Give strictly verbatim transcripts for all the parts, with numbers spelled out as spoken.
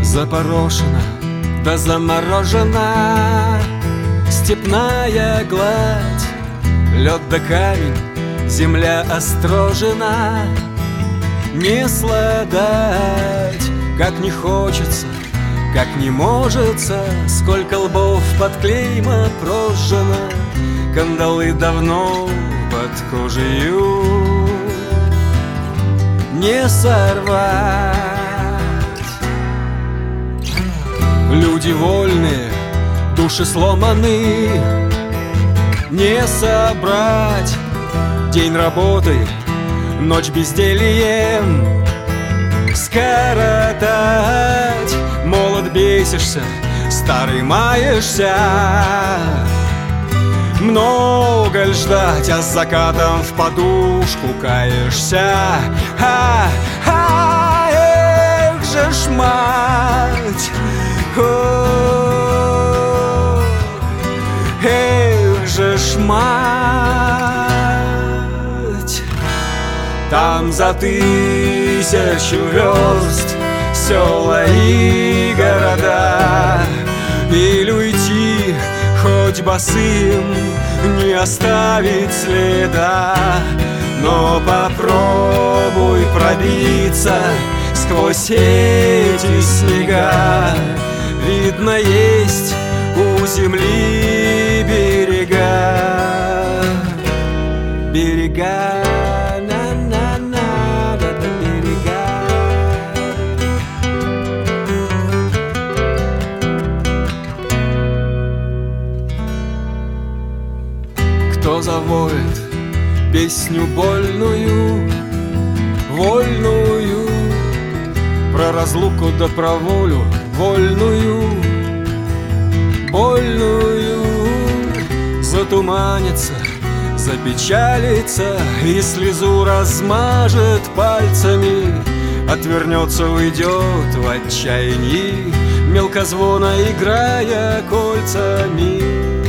Запорошена да заморожена степная гладь, лед да камень, земля острожена. Не сладать, как не хочется, как не можется, сколько лбов под клейма прожжено, кандалы давно под кожею не сорвать. Люди вольные, души сломаны, не собрать день работы, ночь бездельем скоротать. Молод бесишься, старый маешься, много ль ждать, а с закатом в подушку каешься. А-а, эх же ж мать, о, эх же ж мать. Там за тысячу верст села и города, или уйти хоть босым, не оставить следа. Но попробуй пробиться сквозь эти снега, видно, есть у земли берега. Берега, на-на-на, да-да, берега. Кто завоет песню больную, вольную, про разлуку да про волю вольную, больную, затуманится, запечалится и слезу размажет пальцами, отвернется, уйдет в отчаянии, мелкозвона играя кольцами.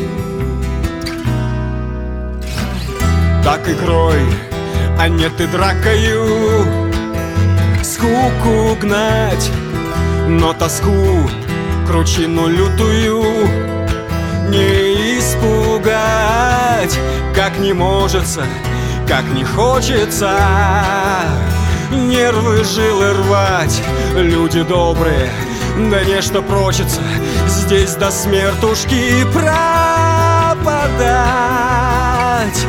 Так игрой, а нет и дракою скуку гнать, но тоску, кручину лютую не испугать. Как не можется, как не хочется нервы жилы рвать. Люди добрые, да нечто прочится здесь до смертушки пропадать.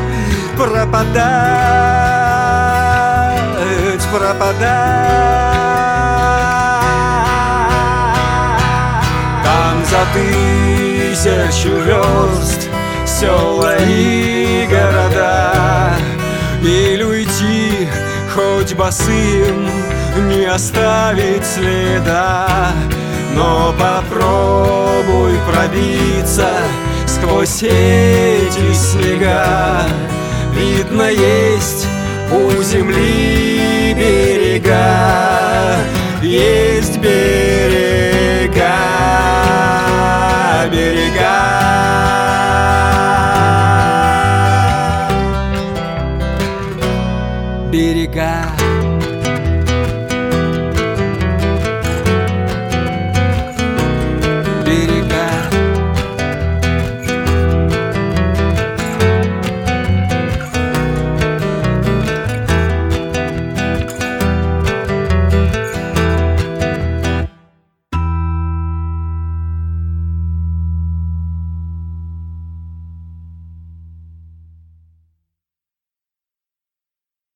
Пропадать, пропадать. Там за тысячу верст села и города, или уйти хоть босым, не оставить следа. Но попробуй пробиться сквозь эти снега, видно, есть у земли берега. Есть берега, берега. Берега.